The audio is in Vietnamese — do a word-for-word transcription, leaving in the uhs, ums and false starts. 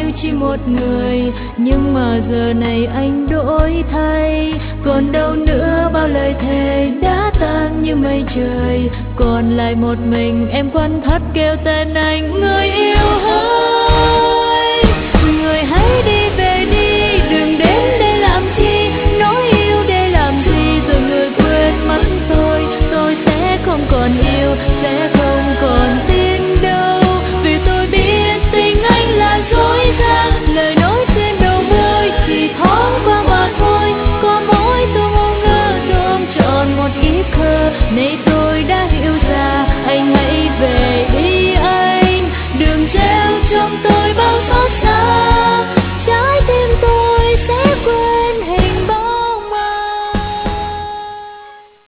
chỉ một người, nhưng mà giờ này anh đổi thay. Còn đâu nữa bao lời thề đã tan như mây trời, còn lại một mình em quặn thắt kêu tên anh. Người yêu hỡi, người hãy đi về đi, đừng đến đây làm chi, nói yêu để làm gì rồi người quên mất tôi. Tôi sẽ không còn yêu, sẽ